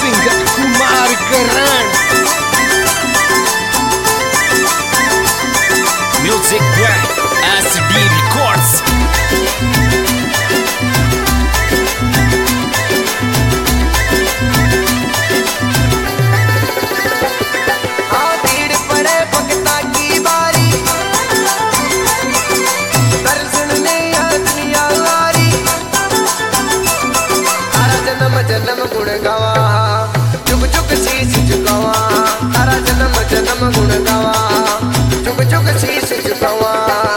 Singer Kumar Karan. Music by SD records. जन्म गुण गावा चुक चुक शीश झुकावा, तारा जन्म जन्म गुण गावा चुक चुक शीश झुकावा।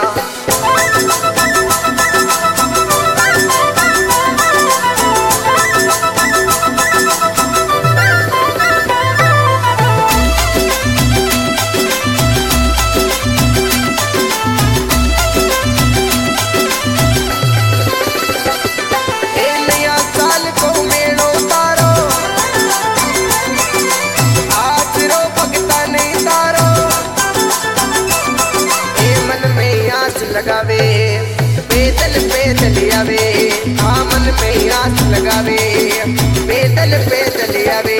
लगावे बेदल बेदल आवे, मन में आस लगावे बेदल बेदल आवे।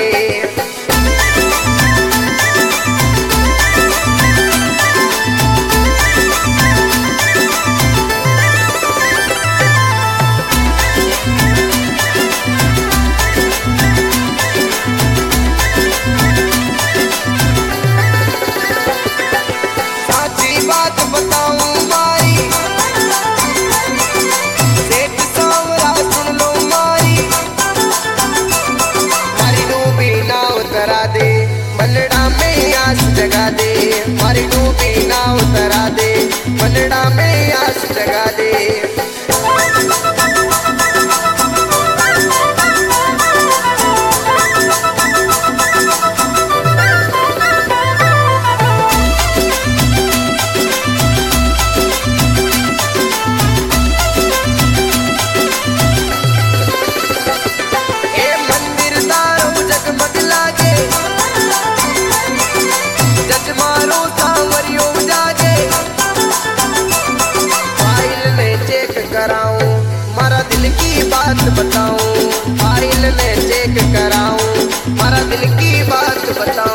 साची बात बताऊं बलड़ा में आस जगा दे, मारी डूबी ना उतरा दे, बलड़ा में आस जगा दे। दिल की बात बताऊं, फाइल में चेक कराऊं, मारा दिल की बात बताऊं।